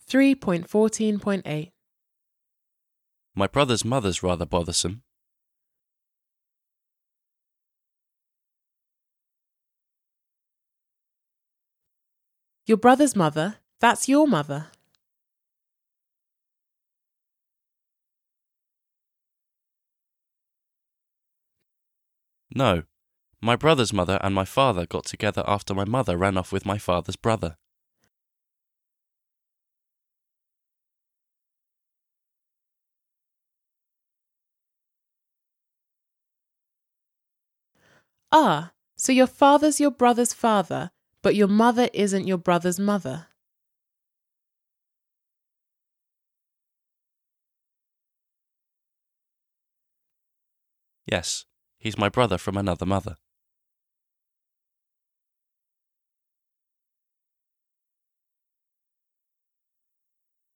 3.14.8. My brother's mother's rather bothersome. Your brother's mother, that's your mother. No, my brother's mother and my father got together after my mother ran off with my father's brother. Ah, so your father's your brother's father, but your mother isn't your brother's mother. Yes, he's my brother from another mother.